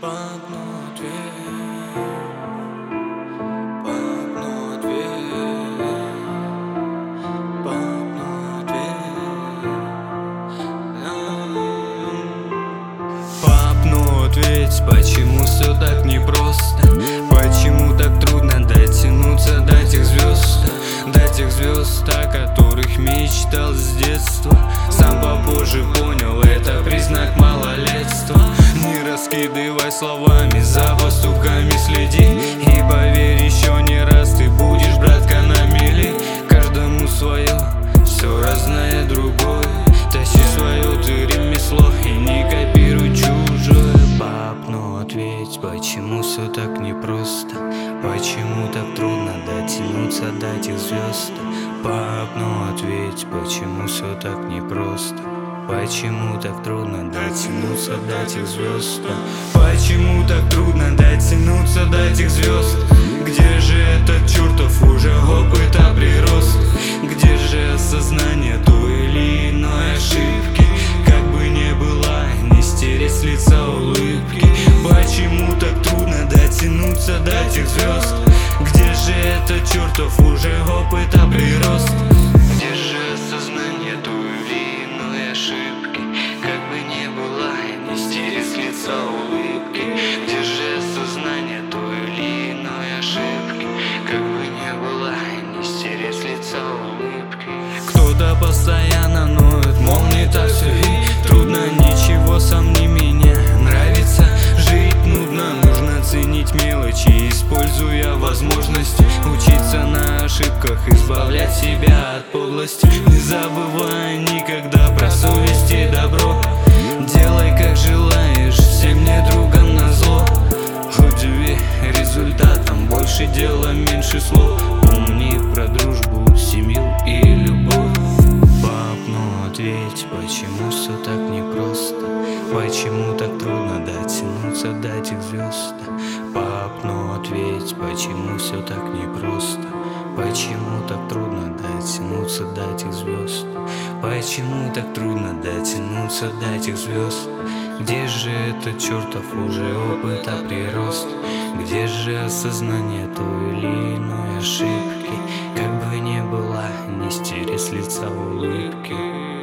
Пап, ну ответь, пап, ну ответь, пап, ну ответь. Пап, ну ответь, почему все так непросто? Почему так трудно дотянуться до тех звезд, о которых мечтал с детства? Сам попозже понял, это признак малолетства. Не раскидывай словами, за поступками следи. И поверь, еще не раз ты будешь, братка, на мели. Каждому свое, все разное другое. Тащи свое ты ремесло и не копируй чужое. Пап, ну ответь, почему все так непросто? Почему так трудно дотянуться до тех звезд? Пап, ну ответь, почему все так непросто? Почему так трудно дотянуться до тех звезд? Почему так трудно дотянуться до тех звезд? Где же этот чертов уже опыта прирост? Где же осознание той или иной ошибки? Как бы не было, не стереть с лица улыбки. Почему так трудно дотянуться до тех звезд? Где же этот чертов уже опыта прирост? Где же осознание той или иной ошибки? Как бы не было, не стереть с лица улыбки. Где же осознание той или иной ошибки? Как бы не было, не стереть с лица улыбки. Кто-то постоянно ноет, мол, не так все и трудно, ничего сам не меня. Нравится жить нудно, нужно ценить мелочи, используя возможности учиться на ошибках, избавлять себя от подлости. Не забывай никогда про совесть и добро. Делай как желаешь, всем не другом назло. Удиви результатом, больше дела, меньше слов. Помни про дружбу, семью и любовь. Пап, ну ответь, почему все так непросто? Почему так трудно дотянуться до тех звезд? Пап, ну ответь, почему все так непросто? Почему так трудно дотянуться до тех звезд? Почему так трудно дотянуться до тех звезд? Где же этот чертов уже опыта прирост? Где же осознание той или иной ошибки? Как бы не было, не стереть с лица улыбки.